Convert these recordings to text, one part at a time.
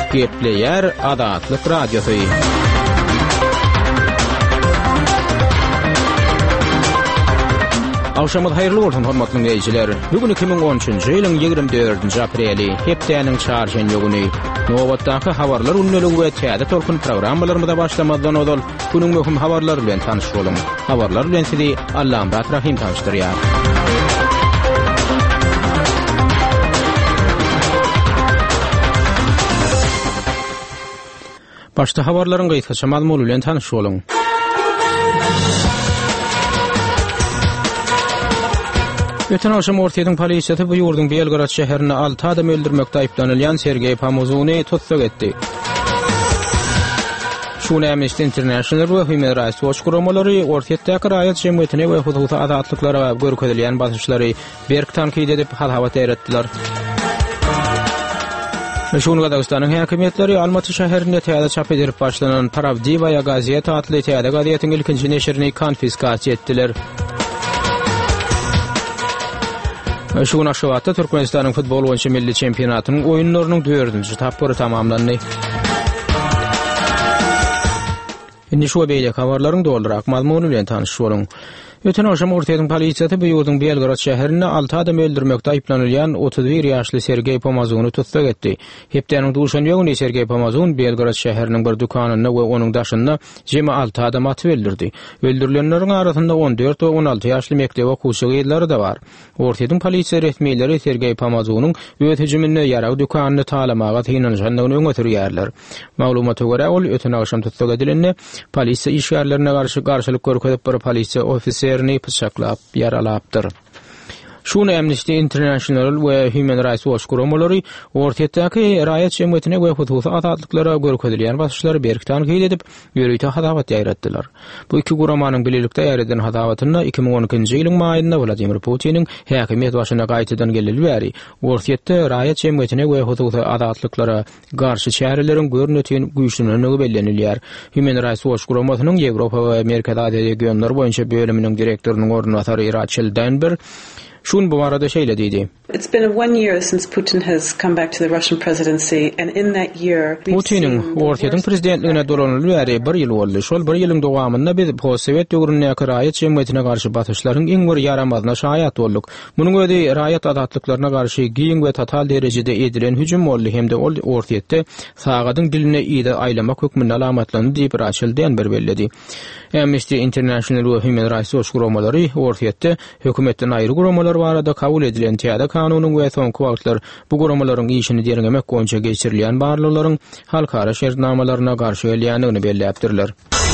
Gepleyer Adatlyk Radiosu. Akşamad hayırlı olsun hormatly dinleyijiler. Bugün 2013-nji ýylyň 24-nji apreli, hepdeniň çarşenbe güni. Nowatdaky habarlar unneligi we täze tolkun programmalarymyza başlamadan odal günüň möhüm habarlary bilen tanyş bolun. Habarlar bilen sizi Allamrat Rahim tanışdyrýar. Başta habarlaryň gaýtaça mazmuny bilen tanyş bolun. Öten akşam Ortaýyň polisiýasy bu ýurdun Belgrad şäherine 6 adam öldürmekde aýplanylýan Sergey Pamuzuny tutsak etdi. Şunu Amnesty International we Human Rights Watch guramalary Ortaýyňdaky raýat jemgyýetine we hukuky adatlyklara görkezilýän basyşlary berk tankyd edip hal-hawat eretdiler. Şunu Dagestanyň häkimetleri Almaty şäherinde täze çap edip başlanan Pravdiva gazeta atly täze gazetyň ilkinji neşrini konfiskasiýa etdiler. Şu Naşybatda Türkmenistanyň futbol boýunça milli çempionatynyň oýunlarynyň 4-nji tapyry tamamlandy. Indi şu beýle habarlaryň doldurak mazmuny bilen tanyş bolun. Öten akşam Ortaýyň polisiýasy bu ýurdun Belgrad şäherine 6 adam öldürmekde aýplanylýan 31 ýaşly Sergey Pamuzuny tutsak etdi. Hepdeniň duşan ýöňünde Sergey Pamuzun Belgrad şäheriniň bir dukanyna we onuň daşynda jemi 6 adam atyp öldürdi. Öldürilenleriň arasynda 14 we 16 ýaşly mekdep okuwçy gyýlary da bar. Ortaýyň polisiýa resmiýetleri Sergey Pamuzunyň öýt hüjümine ýaraw dukanyny talamaga tynanýandygyny öňetirýärler. Maglumata görä ol öten akşam tutsak edilende polisiýa işgärlerine garşylyk görkezip bir polisiýa ofisiýerini pysaklap ýaralapdyr. Şunu Amnesty International we Human Rights Watch guramalary Ortaýyňdaky raýat jemgyýetine we hukuky adatlyklara görkezilýän basyşlary berkdan gyýyl edip ýöreýte hadawat ýaýratdylar. Bu iki guramanyň bilelikde ýaýradan hadawatyna 2012-nji ýylyň maýynda Vladimir Putiniň häkimet başyna gaýtadan geleli bäri Ortaýykda raýat jemgyýetine we hukuky adatlyklara garşy çärelerin görnetýän güýçlüğini bellenilýär. Human Rights Watch guramasynyň Ýewropa we Amerikada regionlar boýunça bölüminiň direktorunun ornatary Rachel Denber şun bu arada şeýle diýdi. It's been 1 year since Putin has come back to the Russian presidency, and in that year Putin'in Ortaýyň prezidentligine dolanyly bäri 1 ýyl boldy. Şol 1 ýylyň dowamynda biz post-sowet döwrüne raýat jemgyýetine garşy basyşlaryň iň bir ýaramazyna şahyat bolduk. Munyň özi raýat adatlyklaryna garşy giň we total derejede edilen hüjüm boldy hem de ol Ortaýykda sagadyň diline ýa-da aýlamak hökmüne alamatlandy diýip Rachel Denber belledi. Amnesty International we Human Rights Watch guramalary Ortaýykda hökümetden aýry guramalar barada kabul edilen täze kanunyň we soňky wagtlar bu guramalaryň işini derňemek boýunça geçirilýän barlyklaryň halkara şertnamalaryna garşy gelýändigini belläpdirler.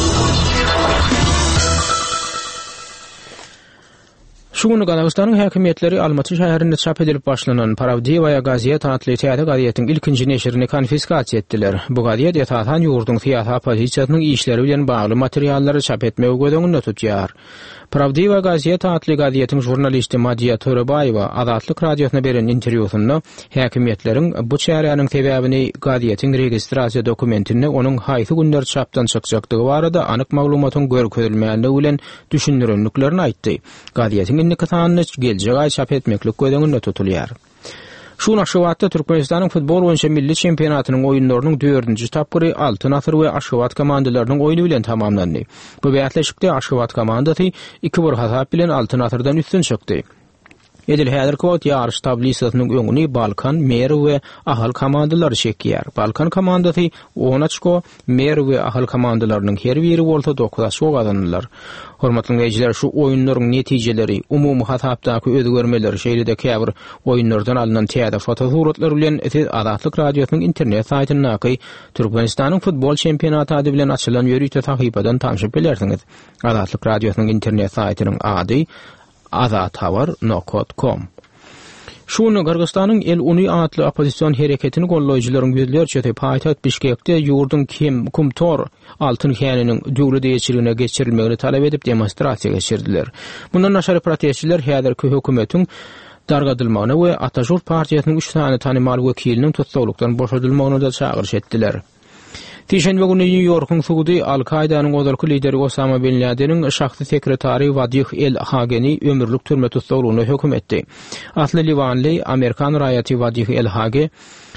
Şunu Dagestanyň häkimetleri Almaty şäherinde çap edilip başlanan Pravdiva gazeta atly täze gazetyň ilkinji neşrini konfiskasiýa etdiler. Bu gazet ýetatan ýurdun fiýata pozisiýasynyň işleri bilen bagly materiallary çap etmegi gödöňünde tutýar. Pravdiva gazeta atly gazetyň jurnalisti Madiya Torabayewa Adatlyk radiosyna beren interwýusynda häkimetleriň bu çäräniň sebäbini gazetyň registrasiýa dokumentinde onuň haýsy günler çapdan çykjakdygy barada anyk maglumatyň görkezilmäligi bilen düşündirenliklerini aýtdy. Gazetyň indikatanyny geljek aý çap etmeklik gödöňünde tutulýar. Şu Naşybatda Türkmenistanyň futbol boýunça milli çempionatynyň oýunlarynyň 4-nji tapyry Altyn Asr we Aşgabat komandalarynyň oýuny bilen tamamlandy. Bu beýatleşikde Aşgabat komandasy 2-1 hasap bilen Altyn Asrdan üstün çykdy. Edil häzirki wagt ýarış tablisasynyň öňüni Balkan, Mer we Ahal komandalary çekýär. Balkan komandasy 10 açko, Mer we Ahal komandalarynyň her biri bolsa 9 açko gazandylar. Hormatly dinleyijiler, şu oýunlaryň netijeleri, umumy hasapdaky özgörmeleri şeýle-de käbir oýunlardan alynan täze fotosuratlar bilen Adatlyk radiosynyň internet saýtyna Türkmenistanyň futbol çempionaty ady bilen açylan ýöreýte tahypadan tanyşyp bilersiňiz. Adatlyk radiosynyň internet saýtynyň ady adathabar.com. Şunu Kırgızstanyň El Uny atly opozisiýon hereketini golloýjylaryň ýüzlerçe paýtaht Bişkekde ýurdun Kumtor altyn häniniň döwlet geçirilmegini talap edip demonstrasiýa geçirdiler. Bundan naşary protestçiler häzirki hökümetiň dargadylmagyna we Atajur partiýasynyň 3 tane tanymal wekiliniň tutsaklykdan boşadylmagyna da çağırış etdiler. Tişenbe günü New York'un suudi Al-Qaida'nın godalky lideri Osama bin Laden'in şahsy sekretary Vadih El-Hageni ömürlük türme tutsaklığına hüküm etdi. Asly Livanly Amerikan raýaty Vadih El-Hage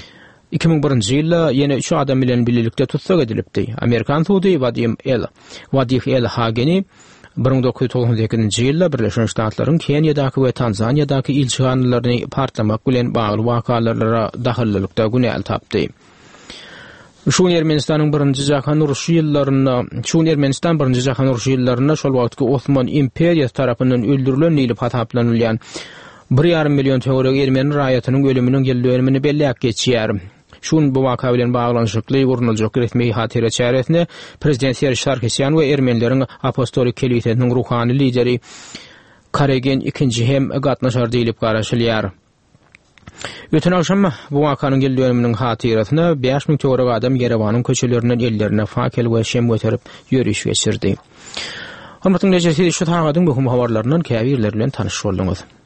2001-nji ýylda ýene 3 adam bilen birlikde tutsak edilipdi. Amerikan tudy Vadif El Hageni 1992-nji ýylda Birleşen Ştatlaryň Kenýadaky we Tanzaniýadaky ilçihanlaryny partlamak bilen bagly wakalara dahillykda günäl tapdy. Şuň Ermenistanyň birinji jahan uruşy ýyllaryna şol wagtky Osman imperiýasy tarapyndan öldürilen ýyly hataplanylýan 1,5 milyon töwerek Ermeni raýatynyň ölüminiň gelýärmini belläp geçýär. Şun bu waka bilen baglanşykly urnuljak resmi hatira çäretine Prezident Serge Sarkisyan we Ermenileriň apostolik kelitiniň ruhany lideri Karegen ikinji hem gatnaşar diýilip garaşylýar. Ötün akşam bu wakanyň gelýärminiň hatirasyna 5000 töwerek adam Yerewanyň köçelerinden ellerine fakel we şem göterip ýörüş geçirdi. Hormatly dinleyijiler, şu taýgadyň bu habarlarynyň käbirleri bilen tanyş boldunuz.